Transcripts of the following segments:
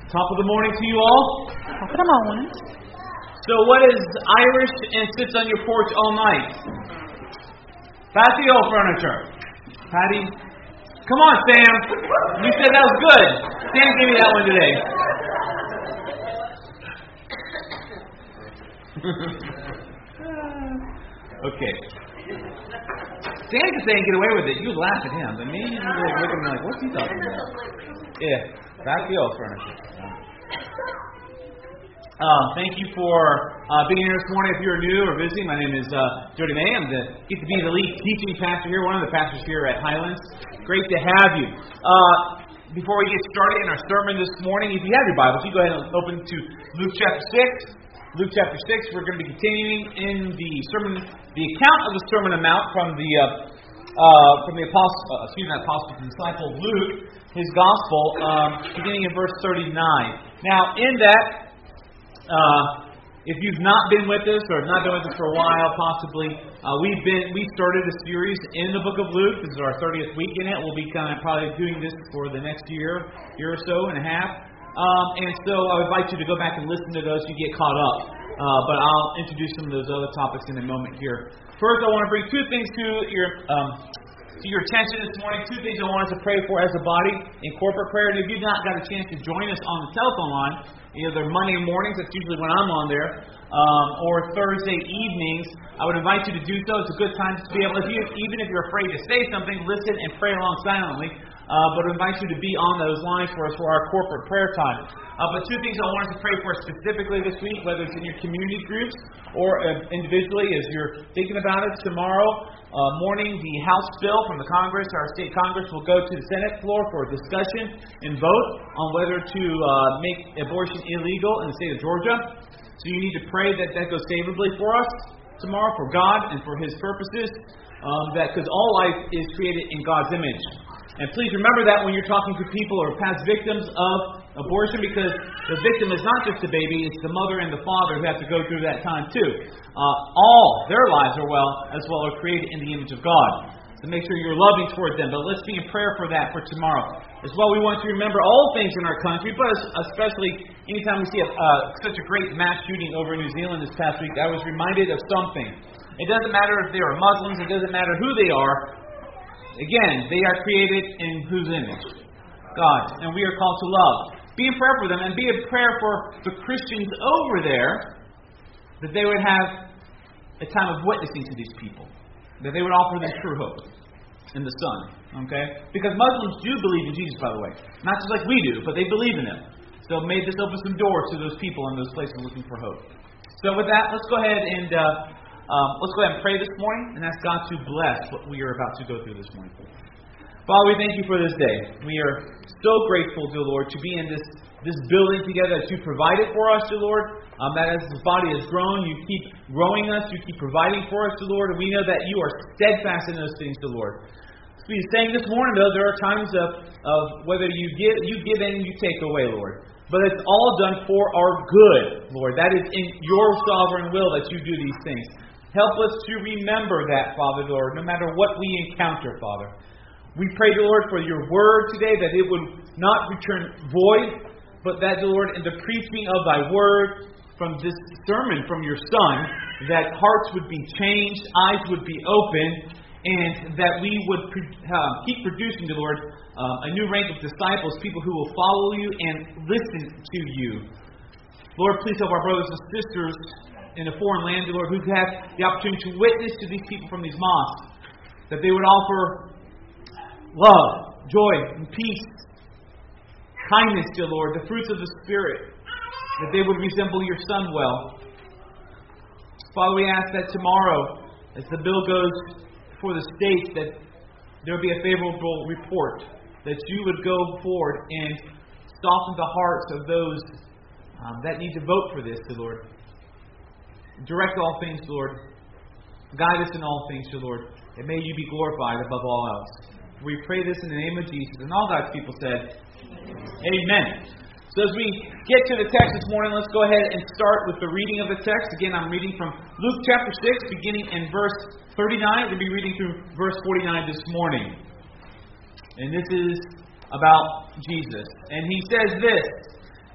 Top of the morning to you all. Top of the morning. So what is Irish and sits on your porch all night? Patio furniture. Patty? Come on, Sam. You said that was good. Sam gave me that one today. Okay. Sam could say and get away with it. You would laugh at him. But me, you would look at me like, what's he talking about? Yeah. Patio furniture. Thank you for being here this morning. If you're new or visiting, my name is Jody May. I get to be the lead teaching pastor here, one of the pastors here at Highlands. Great to have you. Before we get started in our sermon this morning, if you have your Bibles, you go ahead and open to Luke chapter 6. Luke chapter 6. We're going to be continuing in the sermon, the account of the Sermon on the Mount from the disciple Luke, his gospel, beginning in verse 39. Now, in that. If you've not been with us or not been with us for a while, possibly, we started a series in the book of Luke. This is our 30th week in it. We'll be kind of probably doing this for the next year or so and a half. And so I would invite you to go back and listen to those so you get caught up. But I'll introduce some of those other topics in a moment here. First, I want to bring two things to your attention this morning. Two things I want us to pray for as a body in corporate prayer. And if you've not got a chance to join us on the telephone line, either Monday mornings, that's usually when I'm on there, or Thursday evenings, I would invite you to do so. It's a good time to be able, even if you're afraid to say something, listen and pray along silently. But I invite you to be on those lines for us for our corporate prayer time. But two things I want us to pray for specifically this week, whether it's in your community groups or individually as you're thinking about it. Tomorrow morning, the House bill from the Congress, our state Congress, will go to the Senate floor for discussion and vote on whether to make abortion illegal in the state of Georgia. So you need to pray that that goes favorably for us tomorrow, for God and for His purposes, because all life is created in God's image. And please remember that when you're talking to people or past victims of abortion, because the victim is not just the baby, it's the mother and the father who have to go through that time too. All their lives are created in the image of God. So make sure you're loving toward them. But let's be in prayer for that for tomorrow. As well, we want to remember all things in our country, but especially anytime we see such a great mass shooting over in New Zealand this past week, I was reminded of something. It doesn't matter if they are Muslims, it doesn't matter who they are. Again, they are created in whose image? God. And we are called to love. Be in prayer for them and be in prayer for the Christians over there, that they would have a time of witnessing to these people. That they would offer them true hope in the Son. Okay? Because Muslims do believe in Jesus, by the way. Not just like we do, but they believe in Him. So may this open some doors to those people in those places looking for hope. So with that, let's go ahead and pray this morning and ask God to bless what we are about to go through this morning. Father, we thank you for this day. We are so grateful, dear Lord, to be in this building together that you provided for us, dear Lord. That as this body has grown, you keep growing us, you keep providing for us, dear Lord, and we know that you are steadfast in those things, dear Lord. We are saying this morning, though, there are times of whether you give and you take away, Lord. But it's all done for our good, Lord. That is in your sovereign will that you do these things. Help us to remember that, Father, Lord, no matter what we encounter, Father. We pray, Lord, for your word today, that it would not return void, but that, Lord, in the preaching of thy word, from this sermon from your Son, that hearts would be changed, eyes would be opened, and that we would keep producing, Lord, a new rank of disciples, people who will follow you and listen to you. Lord, please help our brothers and sisters in a foreign land, Lord, who have the opportunity to witness to these people from these mosques, that they would offer love, joy, and peace, kindness, dear Lord, the fruits of the Spirit, that they would resemble your Son well. Father, we ask that tomorrow, as the bill goes before the state, that there will be a favorable report, that you would go forward and soften the hearts of those that need to vote for this, dear Lord. Direct all things, Lord. Guide us in all things, dear Lord. And may you be glorified above all else. We pray this in the name of Jesus. And all God's people said, Amen. So as we get to the text this morning, let's go ahead and start with the reading of the text. Again, I'm reading from Luke chapter 6, beginning in verse 39. We'll be reading through verse 49 this morning. And this is about Jesus. And he says this: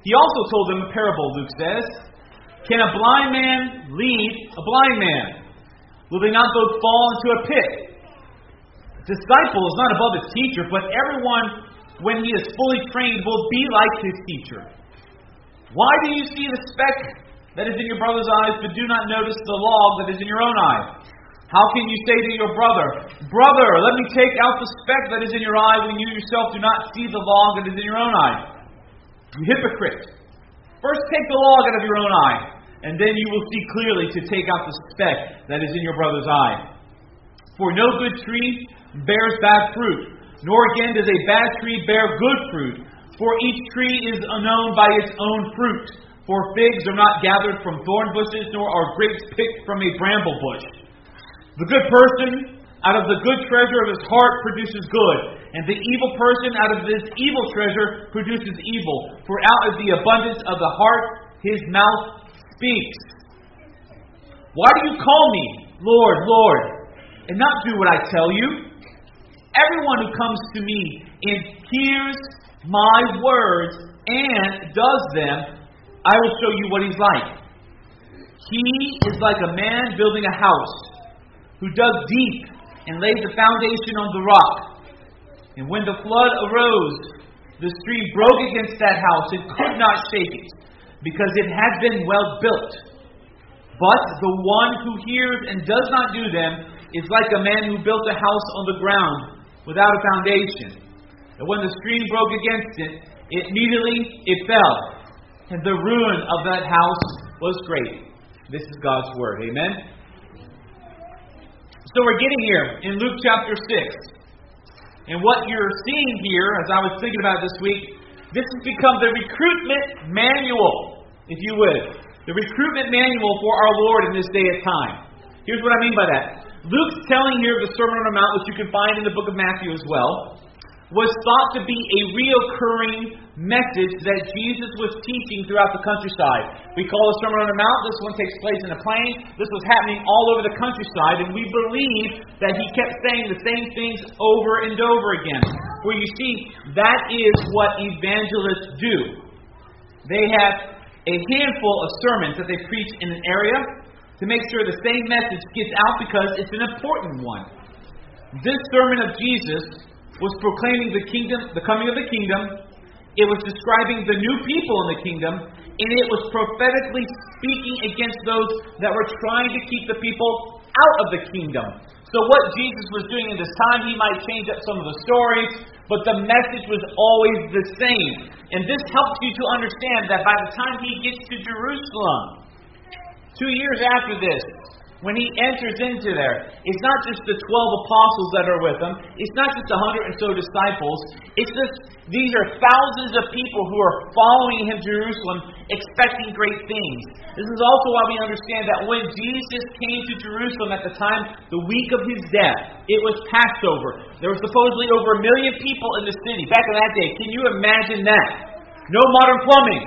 He also told them a parable, Luke says. Can a blind man lead a blind man? Will they not both fall into a pit? A disciple is not above his teacher, but everyone, when he is fully trained, will be like his teacher. Why do you see the speck that is in your brother's eyes, but do not notice the log that is in your own eye? How can you say to your brother, Brother, let me take out the speck that is in your eye, when you yourself do not see the log that is in your own eye? You hypocrite! First take the log out of your own eye, and then you will see clearly to take out the speck that is in your brother's eye. For no good tree bears bad fruit, nor again does a bad tree bear good fruit. For each tree is known by its own fruit. For figs are not gathered from thorn bushes, nor are grapes picked from a bramble bush. The good person out of the good treasure of his heart produces good, and the evil person out of this evil treasure produces evil. For out of the abundance of the heart his mouth speaks. Why do you call me, Lord, Lord, and not do what I tell you? Everyone who comes to me and hears my words and does them, I will show you what he's like. He is like a man building a house, who dug deep and laid the foundation on the rock. And when the flood arose, the stream broke against that house and could not shake it, because it had been well built. But the one who hears and does not do them is like a man who built a house on the ground without a foundation. And when the stream broke against it, immediately it fell, and the ruin of that house was great. This is God's Word. Amen? So we're getting here in Luke chapter 6. And what you're seeing here, as I was thinking about this week, this has become the recruitment manual, if you would. The recruitment manual for our Lord in this day of time. Here's what I mean by that. Luke's telling here of the Sermon on the Mount, which you can find in the book of Matthew as well, was thought to be a reoccurring message that Jesus was teaching throughout the countryside. We call the Sermon on the Mount. This one takes place in a plain. This was happening all over the countryside, and we believe that he kept saying the same things over and over again. Where you see, that is what evangelists do. They have a handful of sermons that they preach in an area to make sure the same message gets out because it's an important one. This sermon of Jesus was proclaiming the kingdom, the coming of the kingdom. It was describing the new people in the kingdom, and it was prophetically speaking against those that were trying to keep the people out of the kingdom. So what Jesus was doing in this time, he might change up some of the stories, but the message was always the same. And this helps you to understand that by the time he gets to Jerusalem, 2 years after this, when he enters into there, it's not just the 12 apostles that are with him. It's not just 100 and so disciples. It's just, these are thousands of people who are following him to Jerusalem, expecting great things. This is also why we understand that when Jesus came to Jerusalem at the time, the week of his death, it was Passover. There were supposedly over 1 million people in the city back in that day. Can you imagine that? No modern plumbing.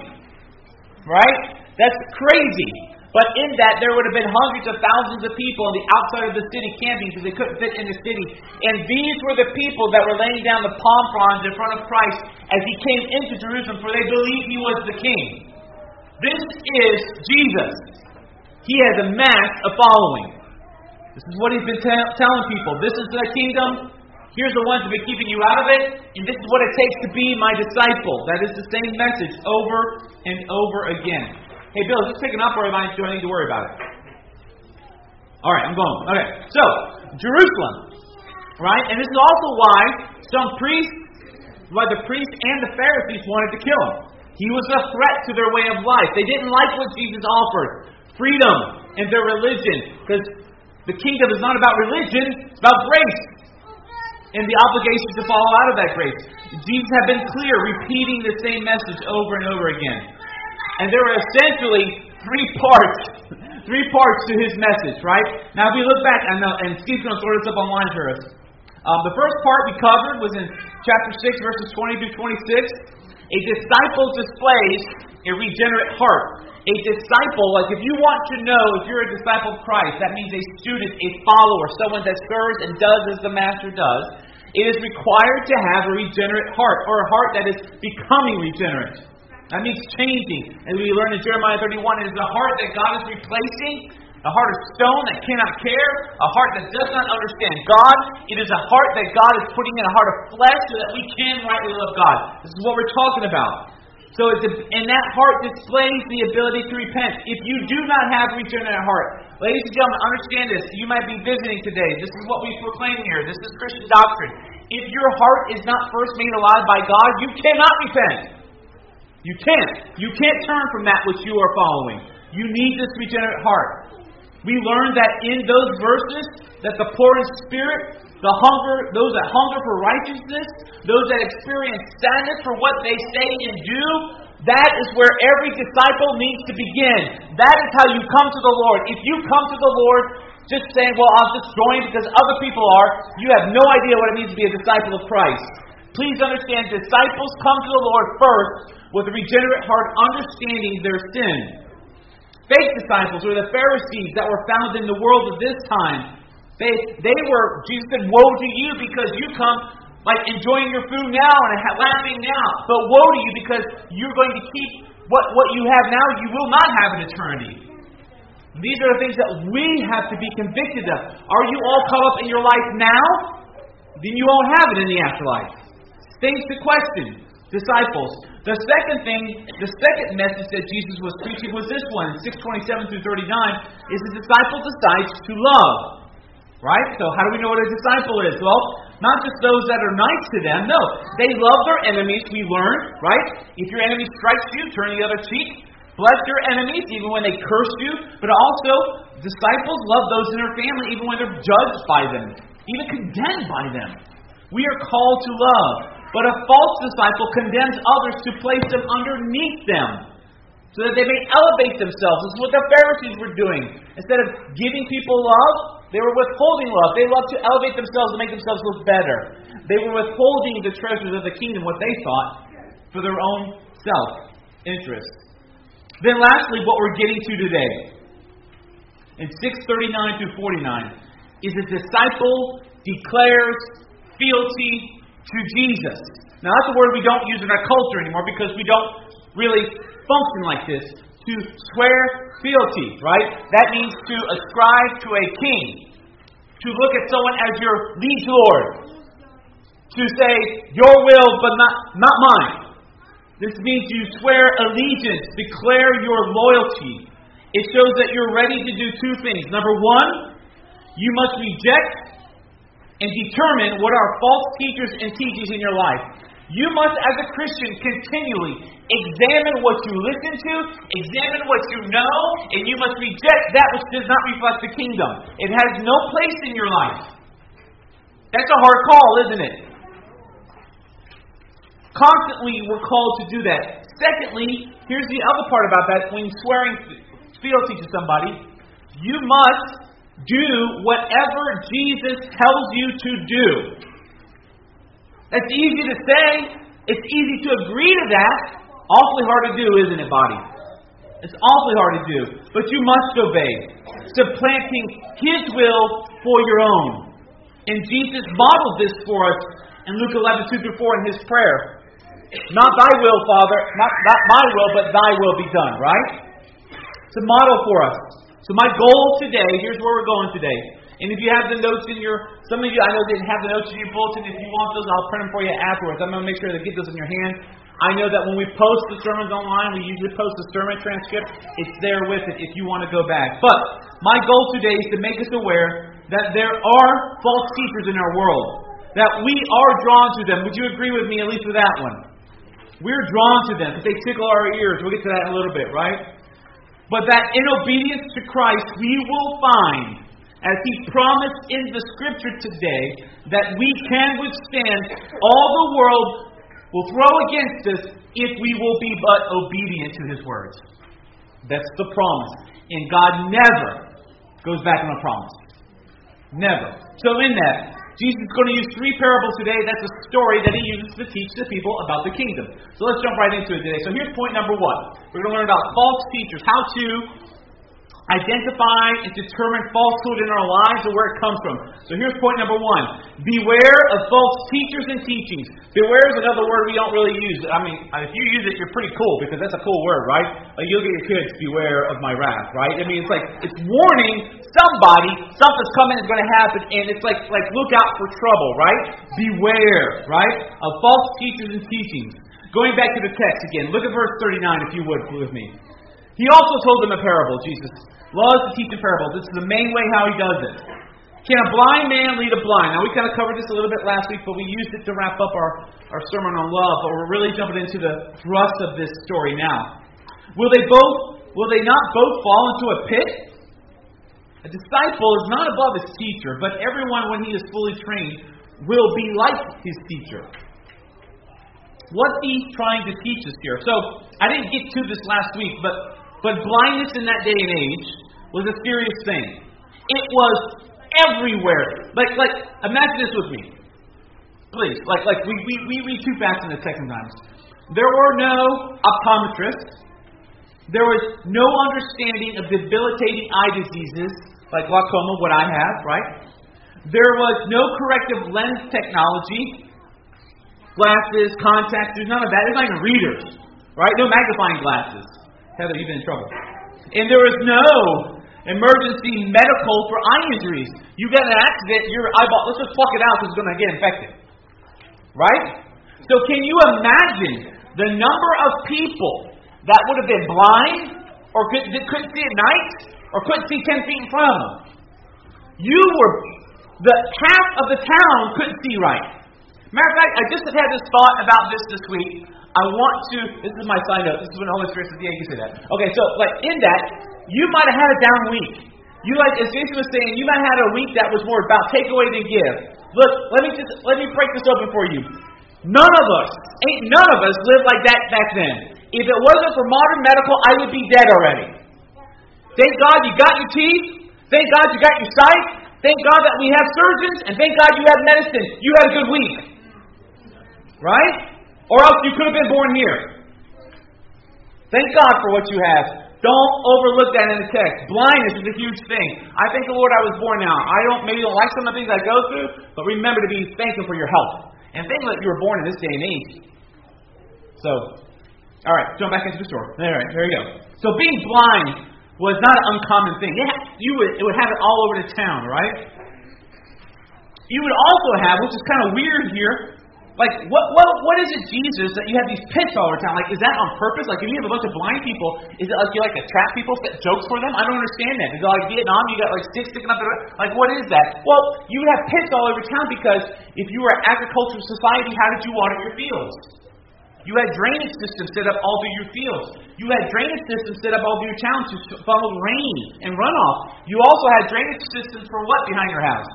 Right? That's crazy. But in that, there would have been hundreds of thousands of people on the outside of the city camping because they couldn't fit in the city. And these were the people that were laying down the palm fronds in front of Christ as he came into Jerusalem, for they believed he was the king. This is Jesus. He has amassed a following. This is what he's been telling people. This is the kingdom. Here's the ones that have been keeping you out of it. And this is what it takes to be my disciple. That is the same message over and over again. Hey, Bill, is this picking up or do I need to worry about it? All right, I'm going. Okay, so, Jerusalem. Right? And this is also why the priests and the Pharisees wanted to kill him. He was a threat to their way of life. They didn't like what Jesus offered. Freedom and their religion. Because the kingdom is not about religion, it's about grace. And the obligation to follow out of that grace. Jesus had been clear, repeating the same message over and over again. And there were essentially three parts to his message, right? Now, if we look back, and Steve's going to throw this up online for us. The first part we covered was in chapter 6, verses 20 through 26. A disciple displays a regenerate heart. A disciple, like if you want to know if you're a disciple of Christ, that means a student, a follower, someone that serves and does as the Master does. It is required to have a regenerate heart, or a heart that is becoming regenerate. That means changing. As we learn in Jeremiah 31, it is the heart that God is replacing, a heart of stone that cannot care, a heart that does not understand God. It is a heart that God is putting in a heart of flesh so that we can rightly love God. This is what we're talking about. So and that heart displays the ability to repent. If you do not have a regenerate heart, ladies and gentlemen, understand this. You might be visiting today. This is what we proclaim here. This is Christian doctrine. If your heart is not first made alive by God, you cannot repent. You can't. You can't turn from that which you are following. You need this regenerate heart. We learned that in those verses that the poor in spirit, those that hunger for righteousness, those that experience sadness for what they say and do, that is where every disciple needs to begin. That is how you come to the Lord. If you come to the Lord just saying, well, I'll just join because other people are, you have no idea what it means to be a disciple of Christ. Please understand, disciples come to the Lord first with a regenerate heart, understanding their sin. Fake disciples were the Pharisees that were found in the world of this time. They were, Jesus said, woe to you because you come like enjoying your food now and laughing now. But woe to you because you're going to keep what you have now, you will not have in eternity. These are the things that we have to be convicted of. Are you all caught up in your life now? Then you won't have it in the afterlife. Things to question. Disciples. The second message that Jesus was preaching was this one, 6:27 through 39, is the disciple decides to love. Right? So how do we know what a disciple is? Well, not just those that are nice to them. No. They love their enemies, we learn. Right? If your enemy strikes you, turn the other cheek. Bless your enemies, even when they curse you. But also, disciples love those in their family, even when they're judged by them. Even condemned by them. We are called to love. But a false disciple condemns others to place them underneath them, so that they may elevate themselves. This is what the Pharisees were doing. Instead of giving people love, they were withholding love. They loved to elevate themselves and make themselves look better. They were withholding the treasures of the kingdom, what they thought, for their own self-interest. Then lastly, what we're getting to today, in 6:39 through 49, is a disciple declares fealty to Jesus. Now that's a word we don't use in our culture anymore because we don't really function like this. To swear fealty, right? That means to ascribe to a king. To look at someone as your liege lord. To say, your will but not mine. This means you swear allegiance, declare your loyalty. It shows that you're ready to do two things. Number one, you must reject and determine what are false teachers and teachings in your life. You must, as a Christian, continually examine what you listen to, examine what you know, and you must reject that which does not reflect the kingdom. It has no place in your life. That's a hard call, isn't it? Constantly, we're called to do that. Secondly, here's the other part about that. When swearing fealty to somebody, you must do whatever Jesus tells you to do. That's easy to say. It's easy to agree to that. Awfully hard to do, isn't it, body? It's awfully hard to do. But you must obey. Supplanting His will for your own. And Jesus modeled this for us in Luke 11:2 through 4 in His prayer. Not thy will, Father, not my will, but thy will be done, right? It's a model for us. So my goal today, here's where we're going today. And if you have the notes in some of you I know didn't have the notes in your bulletin. If you want those, I'll print them for you afterwards. I'm going to make sure to get those in your hand. I know that when we post the sermons online, we usually post the sermon transcript. It's there with it if you want to go back. But my goal today is to make us aware that there are false teachers in our world. That we are drawn to them. Would you agree with me at least with that one? We're drawn to them because they tickle our ears. We'll get to that in a little bit, right? But that in obedience to Christ, we will find, as He promised in the Scripture today, that we can withstand all the world will throw against us if we will be but obedient to His words. That's the promise. And God never goes back on a promise. Never. So in that, Jesus is going to use 3 parables today. That's a story that He uses to teach the people about the kingdom. So let's jump right into it today. So here's point number 1. We're going to learn about false teachers. How to identify and determine falsehood in our lives and where it comes from. So here's point number 1. Beware of false teachers and teachings. Beware is another word we don't really use. I mean, if you use it, you're pretty cool because that's a cool word, right? Like you'll get your kids, beware of my wrath, right? I mean, it's like, it's warning somebody, something's coming is going to happen, and it's like look out for trouble, right? Beware, right? Of false teachers and teachings. Going back to the text again, look at verse 39 if you would with me. He also told them a parable, Jesus loves to teach in parables. This is the main way how he does it. Can a blind man lead a blind? Now, we kind of covered this a little bit last week, but we used it to wrap up our sermon on love. But we're really jumping into the thrust of this story now. Will they not both fall into a pit? A disciple is not above his teacher, but everyone, when he is fully trained, will be like his teacher. What's he trying to teach us here? So, I didn't get to this last week, but blindness in that day and age was a serious thing. It was everywhere. Like imagine this with me. Please. We read too fast in the text sometimes. There were no optometrists. There was no understanding of debilitating eye diseases like glaucoma, what I have, right? There was no corrective lens technology. Glasses, contacts, there's none of that. There's not even readers, right? No magnifying glasses. Heather, you've been in trouble. And there was no emergency medical for eye injuries. You get an accident, your eyeball, let's just pluck it out because it's going to get infected. Right? So can you imagine the number of people that would have been blind or couldn't see at night or couldn't see 10 feet in front of them? Half of the town couldn't see right. Matter of fact, I just had this thought about this week. This is my side note. This is when the Holy Spirit says, yeah, you can say that. Okay, so in that, you might have had a down week. As Jason was saying, you might have had a week that was more about take away than give. Look, let me break this open for you. None of us lived like that back then. If it wasn't for modern medical, I would be dead already. Thank God you got your teeth. Thank God you got your sight. Thank God that we have surgeons. And thank God you have medicine. You had a good week. Right? Or else you could have been born here. Thank God for what you have. Don't overlook that in the text. Blindness is a huge thing. I thank the Lord I was born now. Maybe don't like some of the things I go through, but remember to be thankful for your health. And thank that you were born in this day and age. So, alright, jump back into the story. Alright, there you go. So being blind was not an uncommon thing. It would have it all over the town, right? You would also have, which is kind of weird here, what is it, Jesus, that you have these pits all over town? Is that on purpose? If you have a bunch of blind people, is it you like to trap people, set jokes for them? I don't understand that. Is it like Vietnam, you got sticks sticking up there? What is that? Well, you would have pits all over town because if you were an agricultural society, how did you water your fields? You had drainage systems set up all through your fields. You had drainage systems set up all through your town to funnel rain and runoff. You also had drainage systems for what behind your house?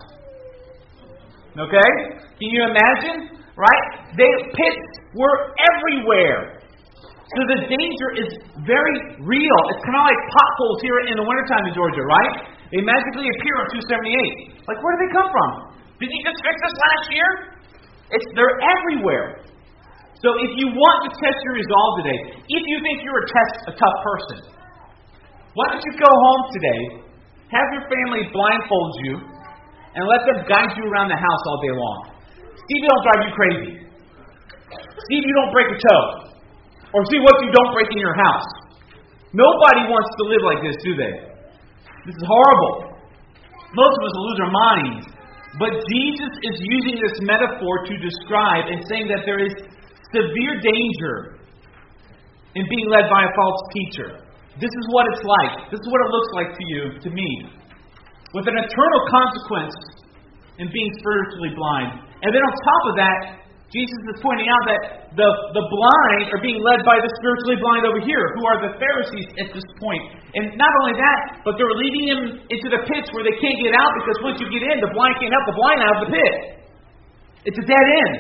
Okay? Can you imagine? Right? Pits were everywhere. So the danger is very real. It's kind of like potholes here in the wintertime in Georgia, right? They magically appear on 278. Where did they come from? Did you just fix this last year? They're everywhere. So if you want to test your resolve today, if you think you're a tough person, why don't you go home today, have your family blindfold you, and let them guide you around the house all day long. See if you don't drive you crazy. See if you don't break a toe. Or see what you don't break in your house. Nobody wants to live like this, do they? This is horrible. Most of us will lose our minds. But Jesus is using this metaphor to describe and saying that there is severe danger in being led by a false teacher. This is what it's like. This is what it looks like to you, to me. With an eternal consequence in being spiritually blind. And then on top of that, Jesus is pointing out that the blind are being led by the spiritually blind over here, who are the Pharisees at this point. And not only that, but they're leading them into the pits where they can't get out because once you get in, the blind can't help the blind out of the pit. It's a dead end.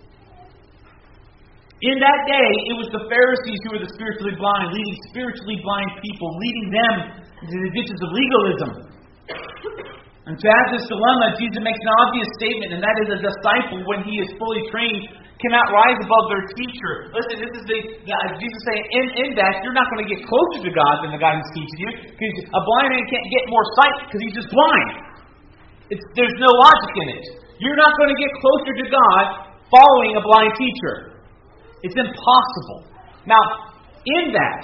In that day, it was the Pharisees who were the spiritually blind, leading spiritually blind people, leading them into the ditches of legalism. And to have this dilemma, Jesus makes an obvious statement, and that is a disciple, when he is fully trained, cannot rise above their teacher. Listen, this is Jesus saying, in that, you're not going to get closer to God than the guy who's teaching you, because a blind man can't get more sight because he's just blind. There's no logic in it. You're not going to get closer to God following a blind teacher. It's impossible. Now, in that,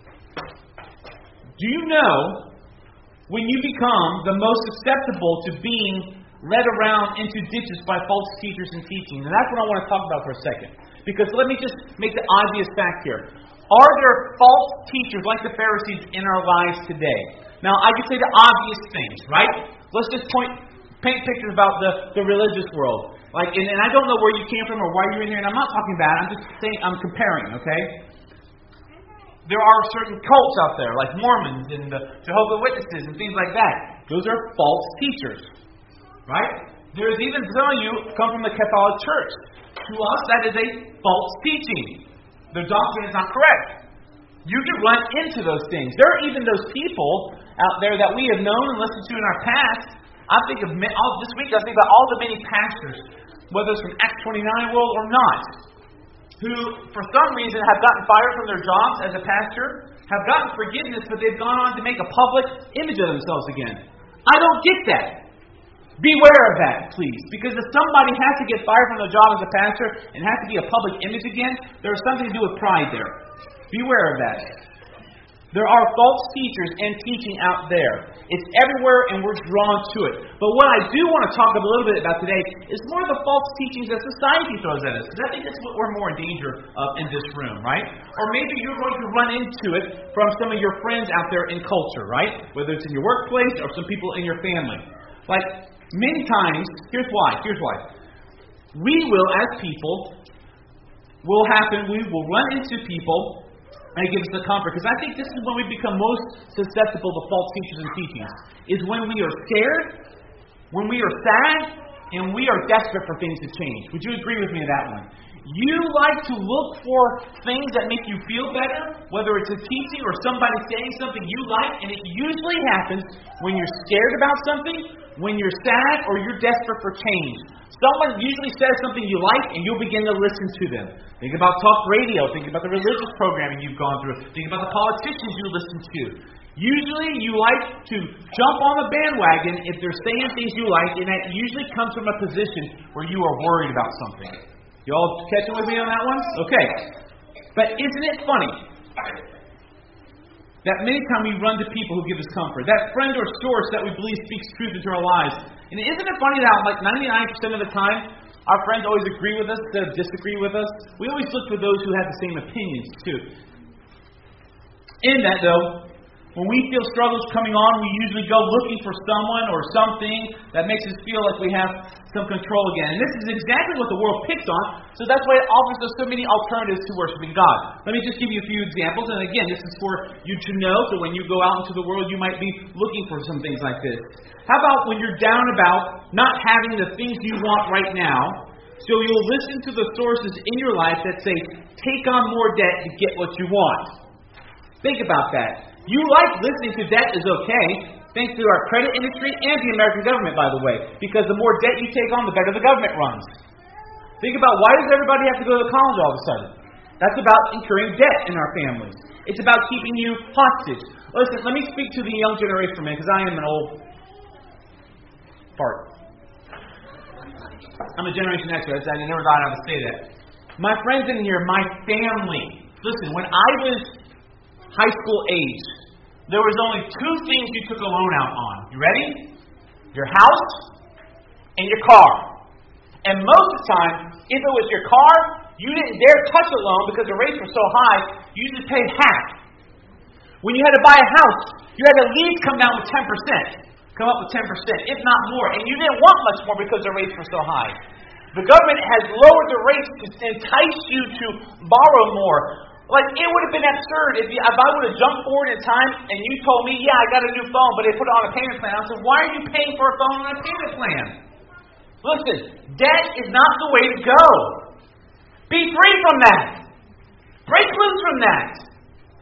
do you know when you become the most susceptible to being led around into ditches by false teachers and teaching? And that's what I want to talk about for a second. Because let me just make the obvious fact here. Are there false teachers like the Pharisees in our lives today? Now, I can say the obvious things, right? Let's just paint pictures about the religious world. And I don't know where you came from or why you're in here, and I'm not talking bad, I'm just saying, I'm comparing, okay? There are certain cults out there, like Mormons and the Jehovah's Witnesses and things like that. Those are false teachers, right? There's even some of you come from the Catholic Church. To us, that is a false teaching. Their doctrine is not correct. You can run into those things. There are even those people out there that we have known and listened to in our past. I think of this week. I think about all the many pastors, whether it's from Acts 29 world or not, who for some reason have gotten fired from their jobs as a pastor, have gotten forgiveness, but they've gone on to make a public image of themselves again. I don't get that. Beware of that, please, because if somebody has to get fired from their job as a pastor and has to be a public image again, there's something to do with pride there. Beware of that. There are false teachers and teaching out there. It's everywhere, and we're drawn to it. But what I do want to talk a little bit about today is more of the false teachings that society throws at us. Because I think that's what we're more in danger of in this room, right? Or maybe you're going to run into it from some of your friends out there in culture, right? Whether it's in your workplace or some people in your family. Like, many times, here's why. We will, as people, we will run into people, and it gives us the comfort. Because I think this is when we become most susceptible to false teachers and teachings. Is when we are scared, when we are sad, and we are desperate for things to change. Would you agree with me on that one? You like to look for things that make you feel better, whether it's a teaching or somebody saying something you like, and it usually happens when you're scared about something, when you're sad, or you're desperate for change. Someone usually says something you like, and you'll begin to listen to them. Think about talk radio. Think about the religious programming you've gone through. Think about the politicians you listen to. Usually you like to jump on the bandwagon if they're saying things you like, and that usually comes from a position where you are worried about something. You all catching with me on that one? Okay. But isn't it funny that many times we run to people who give us comfort? That friend or source that we believe speaks truth into our lives. And isn't it funny that like 99% of the time, our friends always agree with us instead of disagree with us? We always look for those who have the same opinions too. In that though, when we feel struggles coming on, we usually go looking for someone or something that makes us feel like we have some control again. And this is exactly what the world picks on, so that's why it offers us so many alternatives to worshiping God. Let me just give you a few examples, and again, this is for you to know, so when you go out into the world, you might be looking for some things like this. How about when you're down about not having the things you want right now, so you'll listen to the sources in your life that say, take on more debt to get what you want. Think about that. You like listening to debt is okay, thanks to our credit industry and the American government, by the way, because the more debt you take on, the better the government runs. Think about why does everybody have to go to college all of a sudden? That's about incurring debt in our families. It's about keeping you hostage. Listen, let me speak to the young generation for a minute, because I am an old fart. I'm a Generation X, I never thought I would say that. My friends in here, my family. Listen, when I was high school age, there was only two things you took a loan out on. You ready? Your house and your car. And most of the time, if it was your car, you didn't dare touch the loan because the rates were so high, you just paid half. When you had to buy a house, you had to at least come down with 10%. Come up with 10%, if not more. And you didn't want much more because the rates were so high. The government has lowered the rates to entice you to borrow more. Like, it would have been absurd if I would have jumped forward in time and you told me, yeah, I got a new phone, but they put it on a payment plan. I said, why are you paying for a phone on a payment plan? Listen, debt is not the way to go. Be free from that. Break loose from that.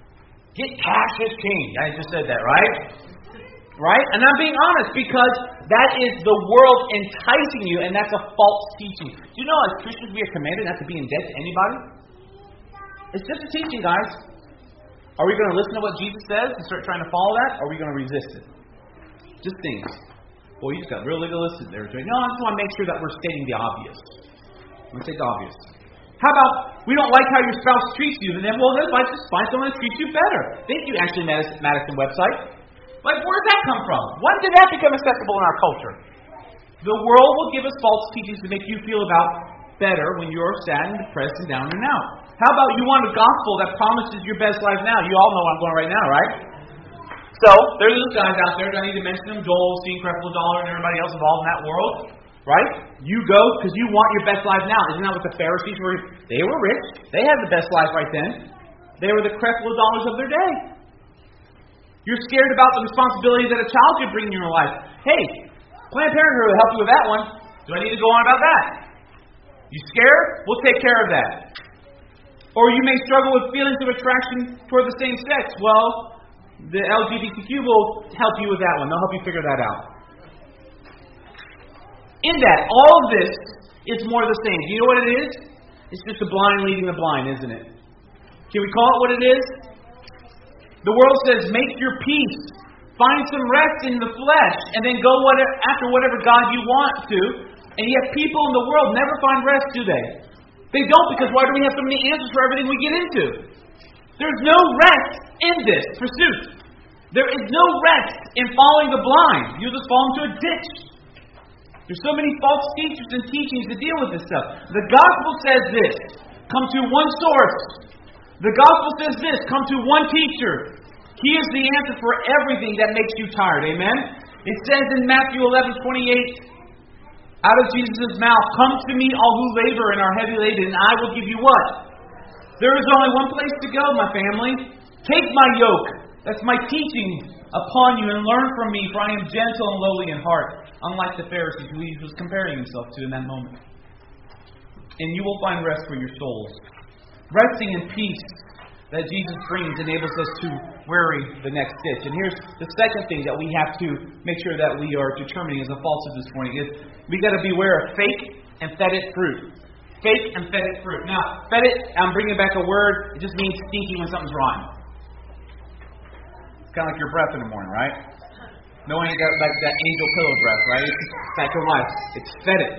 Get cash is king. I just said that, right? Right? And I'm being honest, because That is the world enticing you, and that's a false teaching. Do you know as Christians we are commanded not to be in debt to anybody? It's just a teaching, guys. Are we going to listen to what Jesus says and start trying to follow that, or are we going to resist it? Just things. Well, you just got real legalistic there. No, I just want to make sure that we're stating the obvious. Let's take the obvious. How about we don't like how your spouse treats you, and then, well, let's just find someone that treats you better. Thank you, Ashley Madison website. Like, where did that come from? When did that become acceptable in our culture? The world will give us false teachings to make you feel about better when you're sad and depressed and down and out. How about you want a gospel that promises your best life now? You all know where I'm going right now, right? So, there's those guys out there, don't need to mention them, Joel, Steve, Creflo Dollar, and everybody else involved in that world, right? You go because you want your best life now. Isn't that what the Pharisees were? They were rich. They had the best life right then. They were the Creflo Dollars of their day. You're scared about the responsibility that a child could bring in your life. Hey, Planned Parenthood will help you with that one. Do I need to go on about that? You scared? We'll take care of that. Or you may struggle with feelings of attraction toward the same sex. Well, the LGBTQ will help you with that one. They'll help you figure that out. In that, all of this is more the same. Do you know what it is? It's just the blind leading the blind, isn't it? Can we call it what it is? The world says, make your peace. Find some rest in the flesh. And then go after whatever God you want to. And yet people in the world never find rest, do they? They don't, because why do we have so many answers for everything we get into? There's no rest in this pursuit. There is no rest in following the blind. You just fall into a ditch. There's so many false teachers and teachings to deal with this stuff. The gospel says this. Come to one source. The gospel says this, come to one teacher. He is the answer for everything that makes you tired. Amen? It says in Matthew 11:28, out of Jesus' mouth, come to me all who labor and are heavy laden, and I will give you what? There is only one place to go, my family. Take my yoke. That's my teaching upon you, and learn from me, for I am gentle and lowly in heart, unlike the Pharisees who he was comparing himself to in that moment. And you will find rest for your souls. Resting in peace that Jesus brings enables us to weary the next ditch. And here's the second thing that we have to make sure that we are determining as a falsehood this morning is we got to beware of fake and fetid fruit. Fake and fetid fruit. Now, fetid, I'm bringing back a word. It just means stinky when something's rotten. It's kind of like your breath in the morning, right? No one ain't got like that angel pillow breath, right? It's back to life. It's fetid.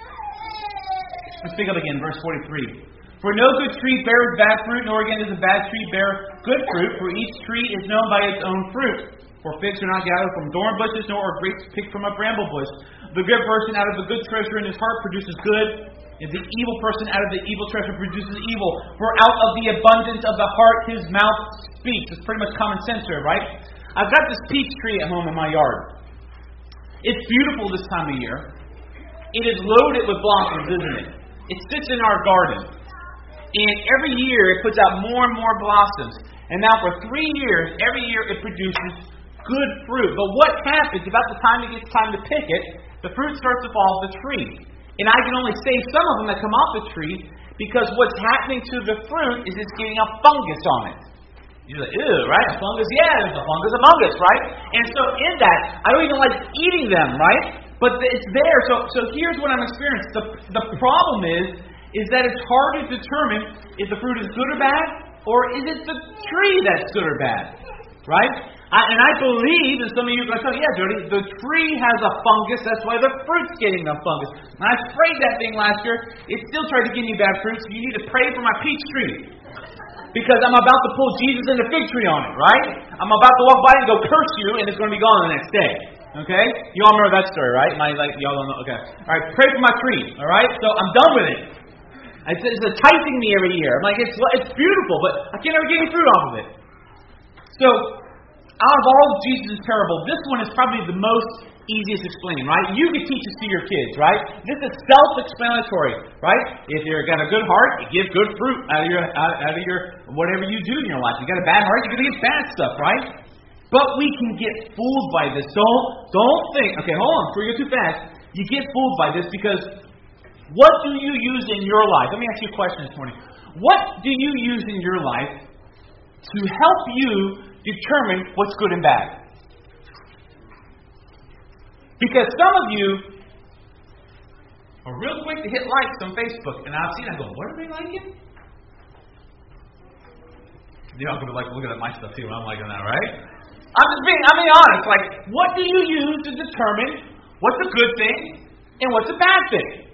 Let's pick up again, verse 43. For no good tree bears bad fruit, nor again does a bad tree bear good fruit, for each tree is known by its own fruit. For figs are not gathered from thorn bushes, nor are grapes picked from a bramble bush. The good person out of the good treasure in his heart produces good, and the evil person out of the evil treasure produces evil. For out of the abundance of the heart his mouth speaks. It's pretty much common sense here, right? I've got this peach tree at home in my yard. It's beautiful this time of year. It is loaded with blossoms, isn't it? It sits in our garden. And every year it puts out more and more blossoms. And now for 3 years, every year it produces good fruit. But what happens, about the time it gets time to pick it, the fruit starts to fall off the tree. And I can only save some of them that come off the tree because what's happening to the fruit is it's getting a fungus on it. You're like, ew, right? A fungus? Yeah, there's a fungus among us, right? And so in that, I don't even like eating them, right? But it's there. So here's what I'm experiencing. The problem is that it's hard to determine if the fruit is good or bad, or is it the tree that's good or bad, right? And I believe, and some of you are going to tell me, yeah, Jody, the tree has a fungus, that's why the fruit's getting a fungus. And I sprayed that thing last year, it still tried to give me bad fruit, so you need to pray for my peach tree. Because I'm about to pull Jesus and the fig tree on it, right? I'm about to walk by and go curse you, and it's going to be gone the next day. Okay? You all remember that story, right? Y'all don't know? Okay. Alright, pray for my tree, alright? So I'm done with it. It's enticing me every year. I'm like, it's beautiful, but I can't ever get any fruit off of it. So, out of all of Jesus' parables, this one is probably the most easiest explaining, right? You can teach this to your kids, right? This is self-explanatory, right? If you've got a good heart, you give good fruit out of your whatever you do in your life. You got a bad heart, you're going to get bad stuff, right? But we can get fooled by this. Don't think. Okay, hold on. Before you go too fast, you get fooled by this because what do you use in your life? Let me ask you a question this morning. What do you use in your life to help you determine what's good and bad? Because some of you are real quick to hit likes on Facebook, and I've seen it, I go, what are they liking? You're not going to like looking at my stuff too when I'm liking that, right? I'm being honest. Like, what do you use to determine what's a good thing and what's a bad thing?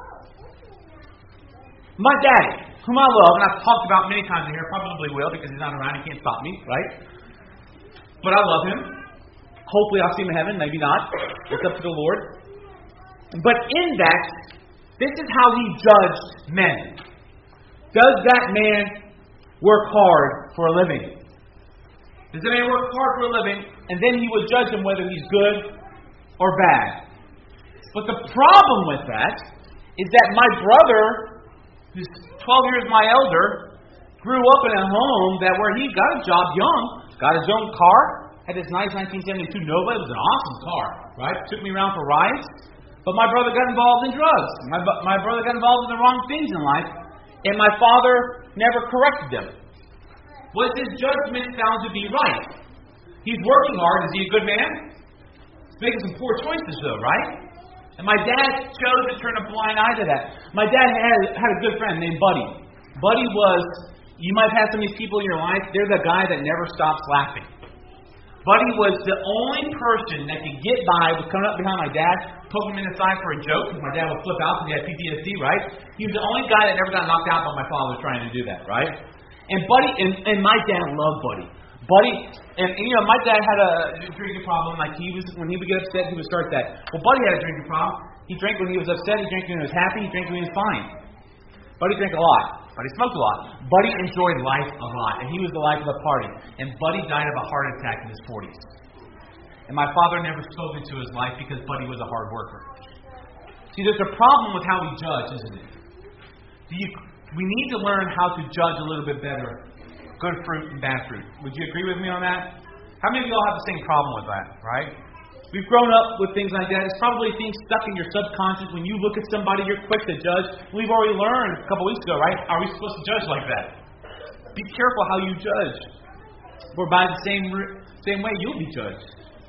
My daddy, whom I love, and I've talked about many times in here, probably will because he's not around, he can't stop me, right? But I love him. Hopefully I'll see him in heaven, maybe not. It's up to the Lord. But in that, this is how he judged men. Does that man work hard for a living? Does the man work hard for a living? And then he would judge him whether he's good or bad. But the problem with that is that my brother, who's 12 years my elder, grew up in a home where he got a job young, got his own car, had this nice 1972 Nova. It was an awesome car, right? Took me around for rides. But my brother got involved in drugs. My brother got involved in the wrong things in life. And my father never corrected him. Was his judgment found to be right? He's working hard. Is he a good man? He's making some poor choices, though, right? And my dad chose to turn a blind eye to that. My dad had a good friend named Buddy. Buddy was, you might have some of these people in your life, they're the guy that never stops laughing. Buddy was the only person that could get by with coming up behind my dad, poking him in the side for a joke, because my dad would flip out because he had PTSD, right? He was the only guy that never got knocked out by my father trying to do that, right? And Buddy, and my dad loved Buddy. Buddy, and my dad had a drinking problem. Like when he would get upset, he would start that. Well, Buddy had a drinking problem. He drank when he was upset. He drank when he was happy. He drank when he was fine. Buddy drank a lot. Buddy smoked a lot. Buddy enjoyed life a lot, and he was the life of the party. And Buddy died of a heart attack in his 40s. And my father never spoke into his life because Buddy was a hard worker. See, there's a problem with how we judge, isn't it? We need to learn how to judge a little bit better good fruit and bad fruit. Would you agree with me on that? How many of you all have the same problem with that, right? We've grown up with things like that. It's probably things stuck in your subconscious. When you look at somebody, you're quick to judge. We've already learned a couple weeks ago, right? Are we supposed to judge like that? Be careful how you judge. For by the same way, you'll be judged.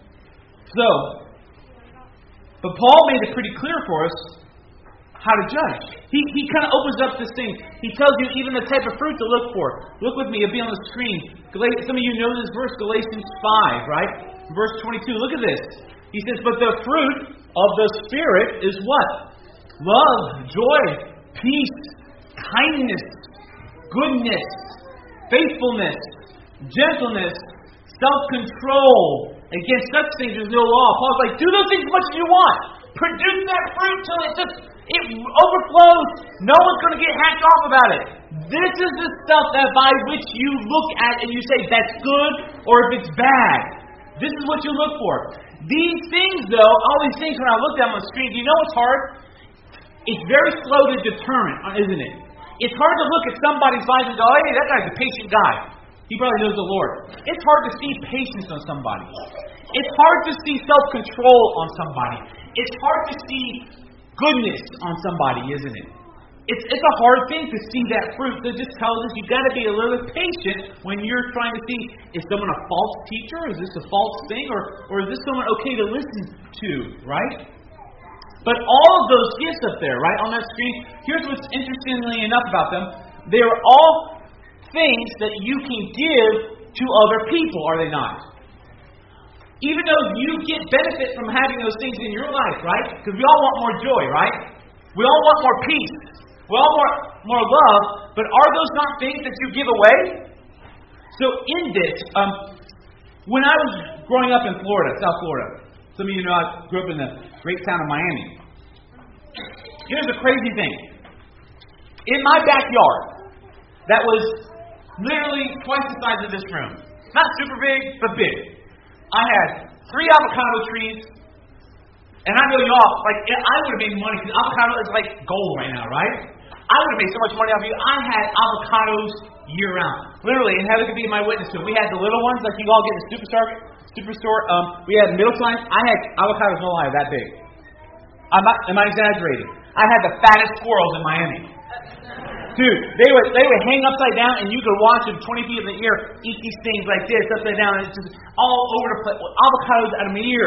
But Paul made it pretty clear for us how to judge. He kind of opens up this thing. He tells you even the type of fruit to look for. Look with me. It'll be on the screen. Some of you know this verse, Galatians 5, right? Verse 22. Look at this. He says, but the fruit of the Spirit is what? Love, joy, peace, kindness, goodness, faithfulness, gentleness, self-control. Against such things there's no law. Paul's like, do those things as much as you want. Produce that fruit till it overflows. No one's going to get hacked off about it. This is the stuff that by which you look at and you say that's good or if it's bad. This is what you look for. These things, though, all these things when I look at them on the screen, do you know what's hard? It's very slow to determine, isn't it? It's hard to look at somebody's life and go, hey, that guy's a patient guy. He probably knows the Lord. It's hard to see patience on somebody. It's hard to see self-control on somebody. It's hard to see goodness on somebody, isn't it? It's a hard thing to see that fruit. That just tells us you've got to be a little bit patient when you're trying to see, is someone a false teacher? Is this a false thing? Or is this someone okay to listen to, right? But all of those gifts up there, right, on that screen, here's what's interestingly enough about them. They are all things that you can give to other people, are they not? Even though you get benefit from having those things in your life, right? Because we all want more joy, right? We all want more peace. We all want more love. But are those not things that you give away? So in this, when I was growing up in Florida, South Florida, some of you know I grew up in the great town of Miami. Here's the crazy thing. In my backyard, that was literally twice the size of this room. Not super big, but big. I had 3 avocado trees. And I know y'all, like, I would have made money, because avocado is like gold right now, right? I would have made so much money off of you. I had avocados year-round. Literally, and Heather could be my witness to it. We had the little ones, like you all get in the Superstore. We had middle size. I had avocados, no lie, that big. Am I exaggerating? I had the fattest squirrels in Miami. Dude, they would hang upside down, and you could watch them 20 feet in the air eat these things like this, upside down, and it's just all over the place. Avocados out of my ears.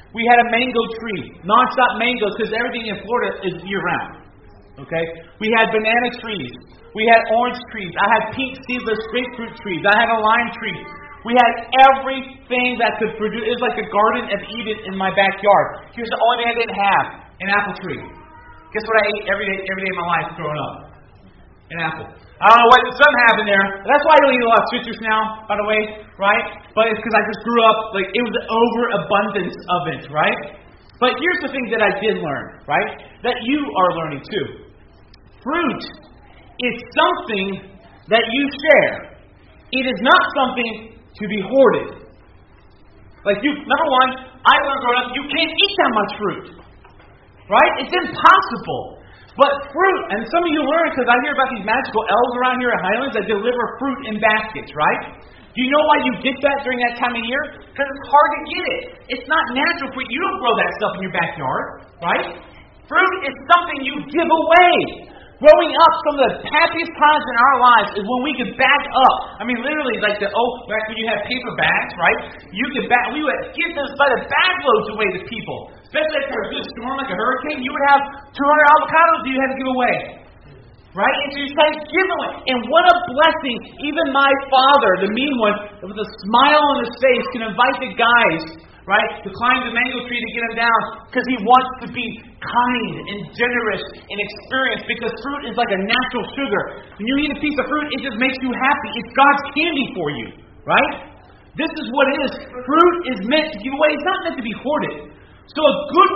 We had a mango tree, non-stop mangoes, because everything in Florida is year-round. Okay? We had banana trees. We had orange trees. I had pink seedless grapefruit trees. I had a lime tree. We had everything that could produce. It was like a garden of Eden in my backyard. Here's the only thing I didn't have: an apple tree. Guess what I ate every day of my life growing up? An apple. I don't know what something happened there. That's why I don't eat a lot of citrus now, by the way, right? But it's because I just grew up, like, it was an overabundance of it, right? But here's the thing that I did learn, right? That you are learning too. Fruit is something that you share. It is not something to be hoarded. Like number one, I learned growing up, you can't eat that much fruit. Right? It's impossible. But fruit, and some of you learn because I hear about these magical elves around here at Highlands that deliver fruit in baskets, right? Do you know why you get that during that time of year? Because it's hard to get it. It's not natural for you. You don't grow that stuff in your backyard, right? Fruit is something you give away. Growing up, some of the happiest times in our lives is when we could bag up. I mean, literally, like back when you had paper bags, right? We would give those by the bag loads away to people. Especially if there was a storm like a hurricane, you would have 200 avocados you had to give away. Right? And so you try to give away. And what a blessing. Even my father, the mean one, with a smile on his face, can invite the guys, right, to climb the mango tree to get him down because he wants to be kind and generous and experienced, because fruit is like a natural sugar. When you eat a piece of fruit, it just makes you happy. It's God's candy for you, right? This is what it is. Fruit is meant to give away. It's not meant to be hoarded. So a good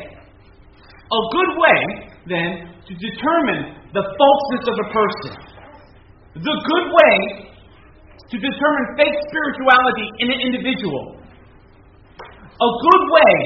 way, then, to determine the falseness of a person, the good way to determine fake spirituality in an individual, a good way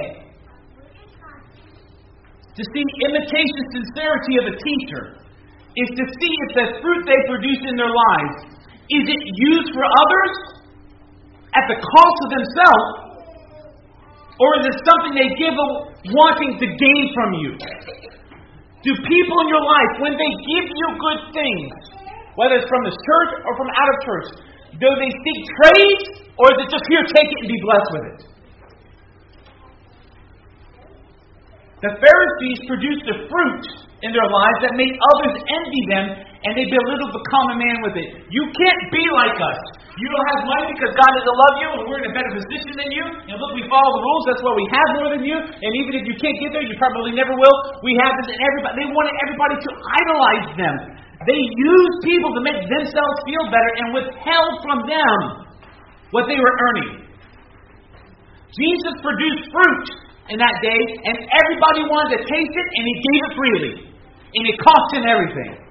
to see imitation sincerity of a teacher is to see if the fruit they produce in their lives, is it used for others at the cost of themselves, or is it something they give wanting to gain from you? Do people in your life, when they give you good things, whether it's from this church or from out of church, do they seek praise, or is it just here, take it and be blessed with it? The Pharisees produced a fruit in their lives that made others envy them, and they belittled the common man with it. You can't be like us. You don't have money because God doesn't love you, and we're in a better position than you. And look, we follow the rules. That's why we have more than you. And even if you can't get there, you probably never will. We have this, and everybody. They wanted everybody to idolize them. They used people to make themselves feel better and withheld from them what they were earning. Jesus produced fruit in that day, and everybody wanted to taste it, and He gave it freely. And it cost Him everything.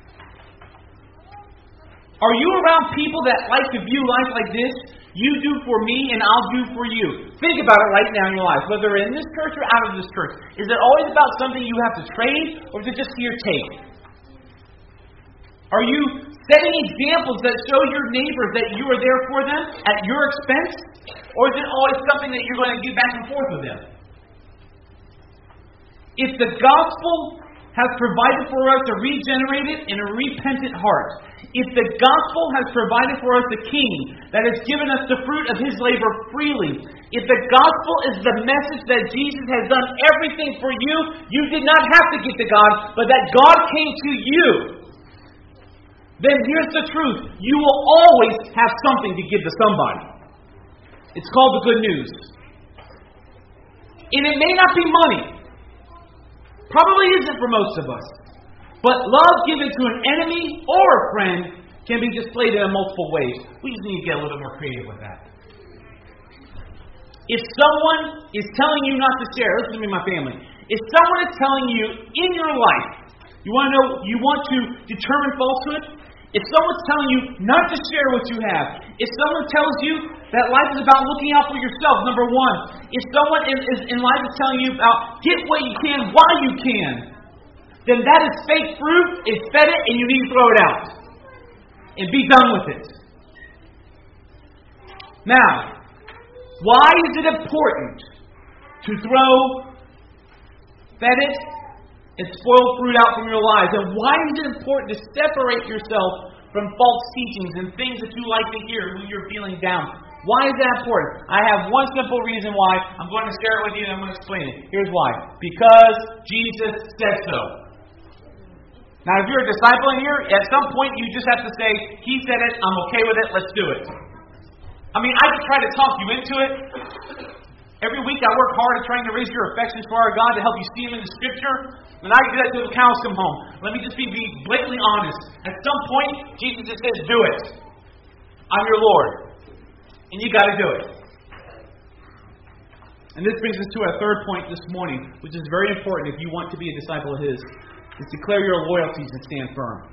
Are you around people that like to view life like this? You do for me, and I'll do for you. Think about it right now in your life, whether in this church or out of this church. Is it always about something you have to trade, or is it just here take? Are you setting examples that show your neighbors that you are there for them at your expense, or is it always something that you're going to give back and forth with them? If the gospel has provided for us a regenerated and a repentant heart, if the gospel has provided for us a king that has given us the fruit of His labor freely, if the gospel is the message that Jesus has done everything for you, you did not have to get to God, but that God came to you, then here's the truth. You will always have something to give to somebody. It's called the good news. And it may not be money. Probably isn't for most of us. But love given to an enemy or a friend can be displayed in multiple ways. We just need to get a little bit more creative with that. If someone is telling you not to share, listen to me, my family. If someone is telling you in your life, you want to know, you want to determine falsehood? If someone's telling you not to share what you have, if someone tells you that life is about looking out for yourself, number one, if someone in life is telling you about get what you can while you can, then that is fake fruit, it's fed it, and you need to throw it out. And be done with it. Now, why is it important to throw fetid and spoiled fruit out from your lives? And why is it important to separate yourself from false teachings and things that you like to hear when you're feeling down? Why is that important? I have one simple reason why. I'm going to share it with you and I'm going to explain it. Here's why. Because Jesus said so. Now, if you're a disciple in here, at some point you just have to say, He said it, I'm okay with it, let's do it. I mean, I could try to talk you into it. Every week I work hard at trying to raise your affections for our God to help you see Him in the Scripture. And I do that till the cows come home. Let me just be blatantly honest. At some point, Jesus just says, do it. I'm your Lord. And you got to do it. And this brings us to our third point this morning, which is very important if you want to be a disciple of His, is declare your loyalties and stand firm.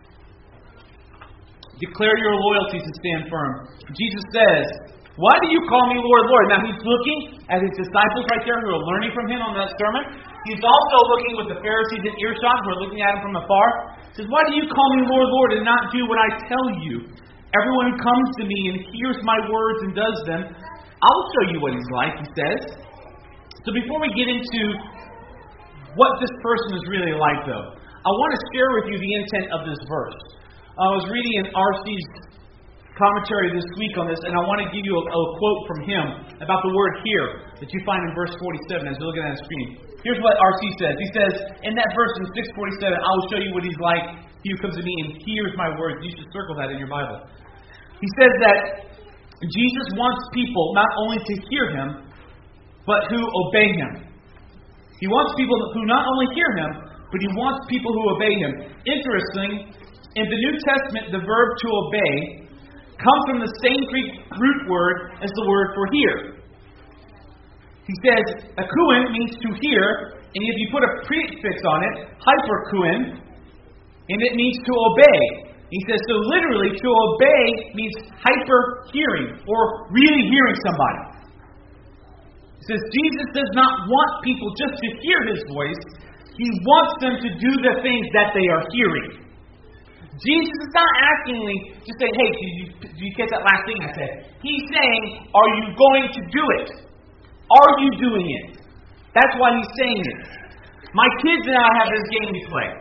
Declare your loyalties and stand firm. Jesus says, why do you call me Lord, Lord? Now He's looking at His disciples right there who are learning from Him on that sermon. He's also looking with the Pharisees in earshot who are looking at Him from afar. He says, why do you call me Lord, Lord, and not do what I tell you? Everyone who comes to me and hears my words and does them, I'll show you what He's like, He says. So before we get into what this person is really like, though, I want to share with you the intent of this verse. I was reading in R.C.'s commentary this week on this, and I want to give you a quote from him about the word "hear" that you find in verse 47 as you're looking at the screen. Here's what R.C. says. He says, in that verse in 647, I will show you what He's like. He who comes to me and hears my words. You should circle that in your Bible. He says that Jesus wants people not only to hear Him, but who obey Him. He wants people who not only hear Him, but He wants people who obey Him. Interesting, in the New Testament, the verb to obey comes from the same Greek root word as the word for hear. He says, akouin means to hear, and if you put a prefix on it, hyperkouin, and it means to obey. He says, so literally, to obey means hyper-hearing, or really hearing somebody. He says, Jesus does not want people just to hear His voice. He wants them to do the things that they are hearing. Jesus is not asking me to say, hey, did you catch that last thing I said? He's saying, are you going to do it? Are you doing it? That's why He's saying it. My kids and I have this game we play.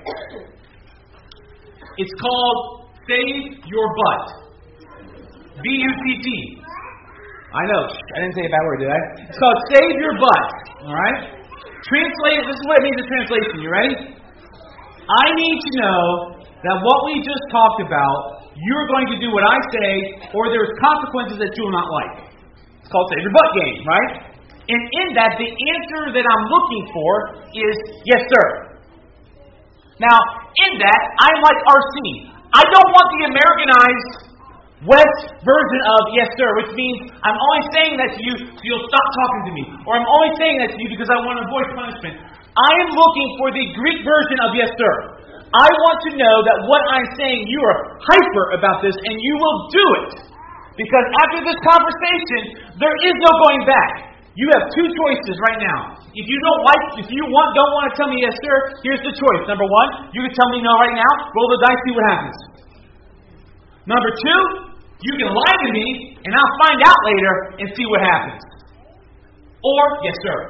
It's called Save Your Butt. B-U-T-T. I know, I didn't say a bad word, did I? It's called Save Your Butt. Alright? Translate, this is what it means in translation. You ready? I need to know that what we just talked about, you're going to do what I say, or there's consequences that you will not like. It's called Save Your Butt game, right? And in that, the answer that I'm looking for is, yes, sir. Now, in that, I'm like R.C. I don't want the Americanized West version of yes, sir, which means I'm only saying that to you so you'll stop talking to me. Or I'm only saying that to you because I want to avoid punishment. I am looking for the Greek version of yes, sir. I want to know that what I'm saying, you are hyper about this and you will do it. Because after this conversation, there is no going back. You have two choices right now. If you don't want to tell me yes, sir, here's the choice. Number one, you can tell me no right now, roll the dice, see what happens. Number two, you can lie to me, and I'll find out later and see what happens. Or, yes, sir.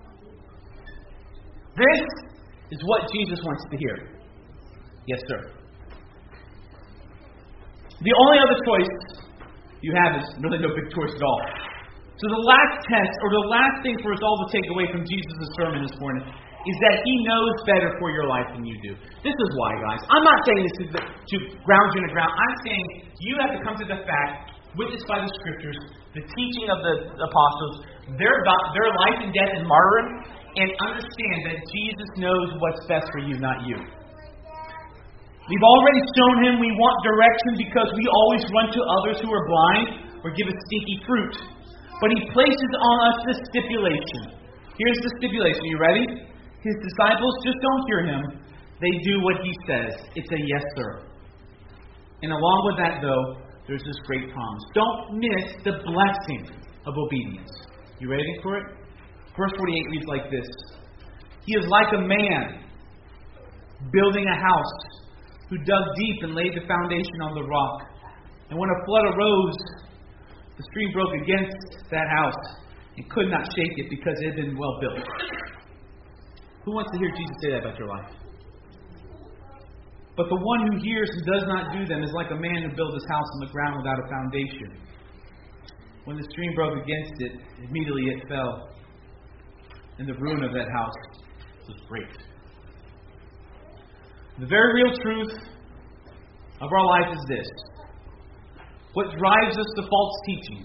This is what Jesus wants to hear. Yes, sir. The only other choice you have is really no big choice at all. So the last test, or the last thing for us all to take away from Jesus' sermon this morning, is that He knows better for your life than you do. This is why, guys. I'm not saying this to ground you in the ground. I'm saying you have to come to the fact, witnessed by the Scriptures, the teaching of the apostles, their life and death and martyrdom, and understand that Jesus knows what's best for you, not you. We've already shown Him we want direction because we always run to others who are blind or give us stinky fruit. But He places on us this stipulation. Here's the stipulation. You ready? His disciples just don't hear Him. They do what He says. It's a yes, sir. And along with that, though, there's this great promise. Don't miss the blessing of obedience. You ready for it? Verse 48 reads like this. He is like a man building a house who dug deep and laid the foundation on the rock. And when a flood arose, the stream broke against that house and could not shake it because it had been well built. Who wants to hear Jesus say that about your life? But the one who hears and does not do them is like a man who builds his house on the ground without a foundation. when the stream broke against it, immediately it fell. And the ruin of that house was great. The very real truth of our life is this. What drives us to false teachings?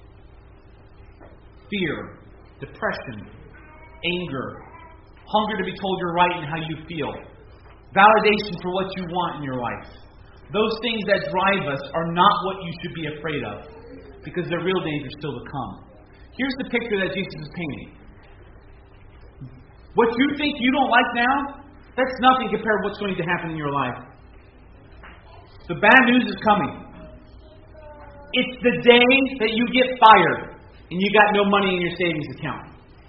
Fear, depression, anger, hunger to be told you're right and how you feel, validation for what you want in your life. Those things that drive us are not what you should be afraid of, because the real danger is still to come. Here's the picture that Jesus is painting. What you think you don't like now, that's nothing compared to what's going to happen in your life. The bad news is coming. It's the day that you get fired and you got no money in your savings account.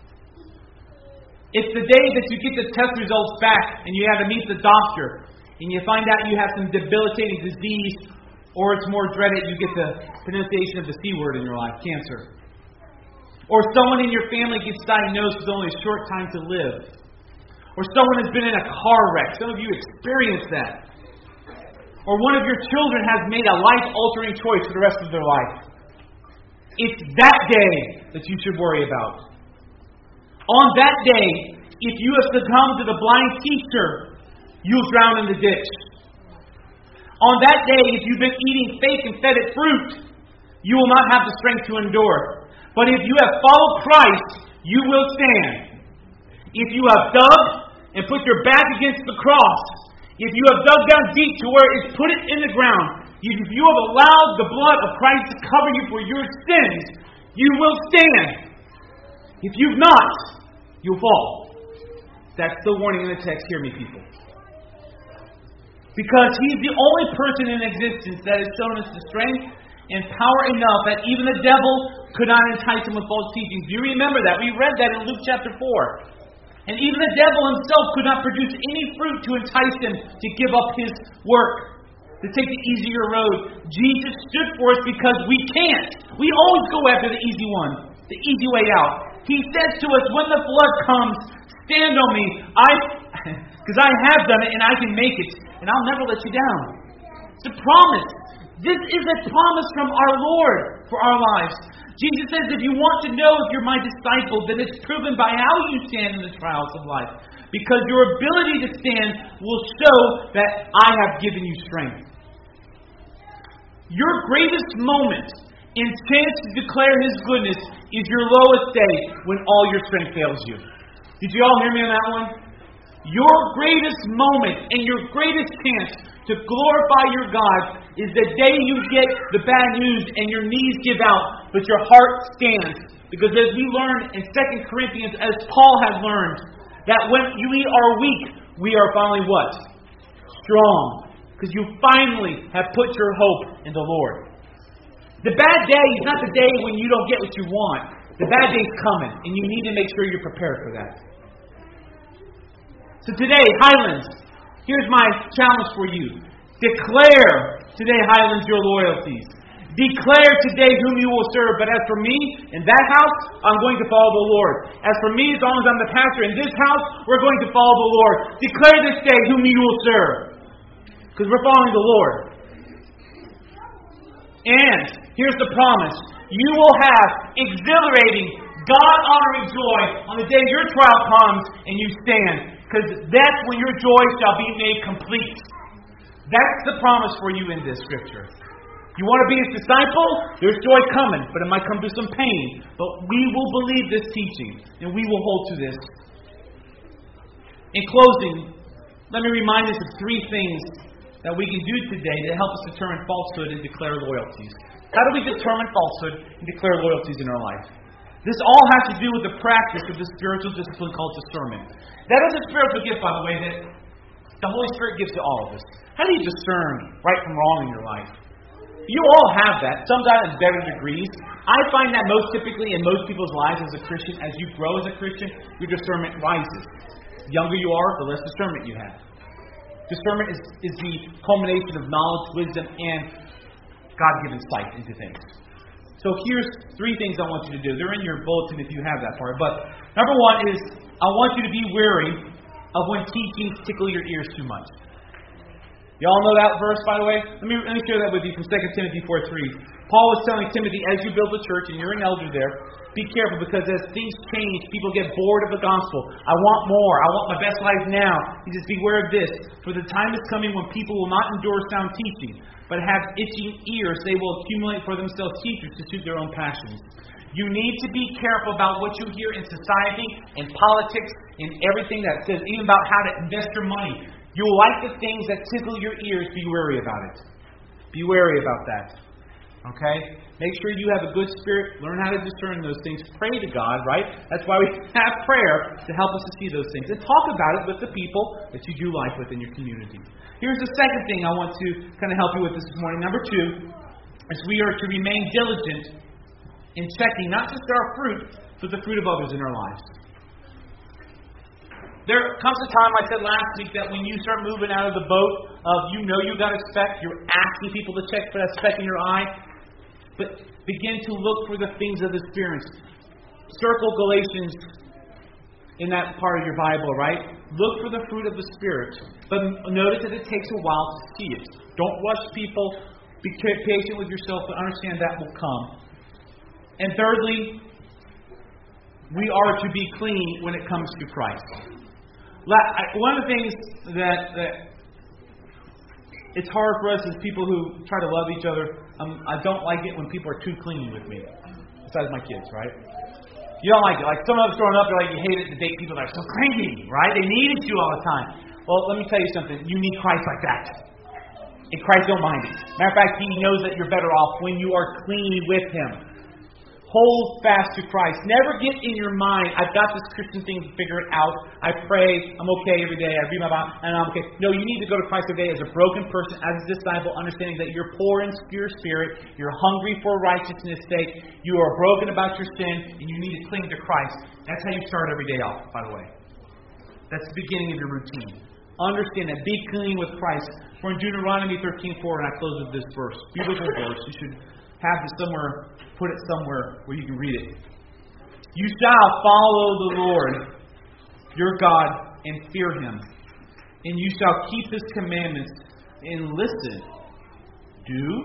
It's the day that you get the test results back and you have to meet the doctor and you find out you have some debilitating disease, or it's more dreaded, you get the pronunciation of the C word in your life, cancer. Or someone in your family gets diagnosed with only a short time to live. Or someone has been in a car wreck. Some of you experienced that. Or one of your children has made a life-altering choice for the rest of their life. It's that day that you should worry about. On that day, if you have succumbed to the blind teacher, you'll drown in the ditch. On that day, if you've been eating fake and fetid fruit, you will not have the strength to endure. But if you have followed Christ, you will stand. If you have dug and put your back against the cross, if you have dug down deep to where it's put it in the ground, if you have allowed the blood of Christ to cover you for your sins, you will stand. If you've not, you'll fall. That's the warning in the text. Hear me, people. Because He's the only person in existence that has shown us the strength and power enough that even the devil could not entice Him with false teachings. Do you remember that? We read that in Luke chapter 4. And even the devil himself could not produce any fruit to entice Him to give up His work, to take the easier road. Jesus stood for us because we can't. We always go after the easy one, the easy way out. He says to us, when the flood comes, stand on me, because I have done it and I can make it, and I'll never let you down. It's a promise. This is a promise from our Lord for our lives. Jesus says, if you want to know if you're my disciple, then it's proven by how you stand in the trials of life. Because your ability to stand will show that I have given you strength. Your greatest moment in chance to declare His goodness is your lowest day when all your strength fails you. Did you all hear me on that one? Your greatest moment and your greatest chance to glorify your God is the day you get the bad news and your knees give out, but your heart stands. Because as we learned in 2 Corinthians, as Paul has learned, that when we are weak, we are finally what? Strong. Because you finally have put your hope in the Lord. The bad day is not the day when you don't get what you want. The bad day's coming, and you need to make sure you're prepared for that. So today, Highlands, here's my challenge for you. Declare today, Highlands, your loyalties. Declare today whom you will serve. But as for me, in that house, I'm going to follow the Lord. As for me, as long as I'm the pastor in this house, we're going to follow the Lord. Declare this day whom you will serve. Because we're following the Lord. And here's the promise. You will have exhilarating, God-honoring joy on the day your trial comes and you stand. Because that's when your joy shall be made complete. That's the promise for you in this scripture. You want to be His disciple? There's joy coming, but it might come through some pain. But we will believe this teaching, and we will hold to this. In closing, let me remind us of 3 things that we can do today to help us determine falsehood and declare loyalties. How do we determine falsehood and declare loyalties in our life? This all has to do with the practice of the spiritual discipline called discernment. That is a spiritual gift, by the way, that the Holy Spirit gives to all of us. How do you discern right from wrong in your life? You all have that, some got in better degrees. I find that most typically in most people's lives as a Christian, as you grow as a Christian, your discernment rises. The younger you are, the less discernment you have. Discernment is the culmination of knowledge, wisdom, and God-given sight into things. So here's 3 things I want you to do. They're in your bulletin if you have that part. But number 1 is I want you to be wary of when teachings tickle your ears too much. You all know that verse, by the way? Let me share that with you from 2 Timothy 4:3. Paul was telling Timothy, as you build the church, and you're an elder there, be careful, because as things change, people get bored of the gospel. I want more. I want my best life now. He says, beware of this. For the time is coming when people will not endure sound teaching, but have itching ears. They will accumulate for themselves teachers to suit their own passions. You need to be careful about what you hear in society, in politics, in everything that says, even about how to invest your money. You'll like the things that tickle your ears. Be wary about it. Be wary about that. Okay? Make sure you have a good spirit. Learn how to discern those things. Pray to God, right? That's why we have prayer, to help us to see those things. And talk about it with the people that you do life with in your community. Here's the second thing I want to kind of help you with this morning. Number 2 is we are to remain diligent in checking not just our fruit, but the fruit of others in our lives. There comes a time, I said last week, that when you start moving out of the boat of you got a speck, you're asking people to check for that speck in your eye, but begin to look for the things of the Spirit. Circle Galatians in that part of your Bible, right? Look for the fruit of the Spirit. But notice that it takes a while to see it. Don't rush people. Be patient with yourself, but understand that will come. And thirdly, we are to be clean when it comes to Christ. One of the things that it's hard for us as people who try to love each other, I don't like it when people are too clingy with me. Besides my kids, right? You don't like it. Like some of us growing up, they're like, you hate it to date people that are so clingy, right? They needed you all the time. Well, let me tell you something. You need Christ like that. And Christ don't mind it. Matter of fact, He knows that you're better off when you are clean with Him. Hold fast to Christ. Never get in your mind, I've got this Christian thing to figure it out. I pray, I'm okay every day. I read my Bible, and I'm okay. No, you need to go to Christ every day as a broken person, as a disciple, understanding that you're poor in your spirit, you're hungry for righteousness' sake, you are broken about your sin, and you need to cling to Christ. That's how you start every day off, by the way. That's the beginning of your routine. Understand that. Be clean with Christ. For in Deuteronomy 13:4, and I close with this verse, beautiful verse. You should have this somewhere, put it somewhere where you can read it. You shall follow the Lord your God and fear Him, and you shall keep His commandments and listen. Do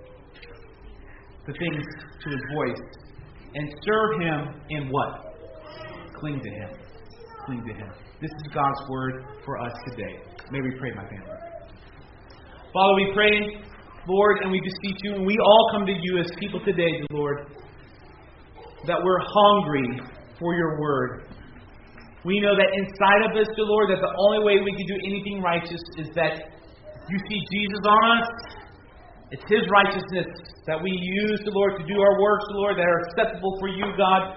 the things to His voice and serve Him in what? Cling to Him. Cling to Him. This is God's word for us today. May we pray, my family. Father, we pray, Lord, and we beseech you, and we all come to you as people today, Lord, that we're hungry for your word. We know that inside of us, Lord, that the only way we can do anything righteous is that you see Jesus on us. It's His righteousness that we use, Lord, to do our works, Lord, that are acceptable for you, God.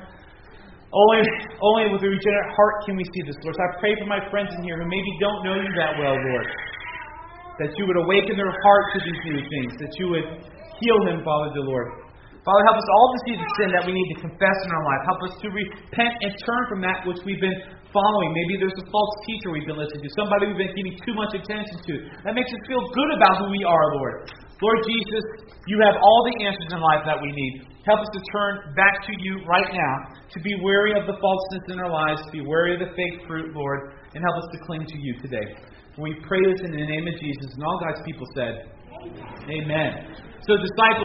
Only with a regenerate heart can we see this, Lord. So I pray for my friends in here who maybe don't know you that well, Lord, that you would awaken their heart to these new things, that you would heal them, Father, dear Lord. Father, help us all to see the sin that we need to confess in our life. Help us to repent and turn from that which we've been following. Maybe there's a false teacher we've been listening to, somebody we've been giving too much attention to. That makes us feel good about who we are, Lord. Lord Jesus, you have all the answers in life that we need. Help us to turn back to you right now, to be wary of the falseness in our lives, to be wary of the fake fruit, Lord, and help us to cling to you today. We pray this in the name of Jesus, and all God's people said, Amen. So disciples,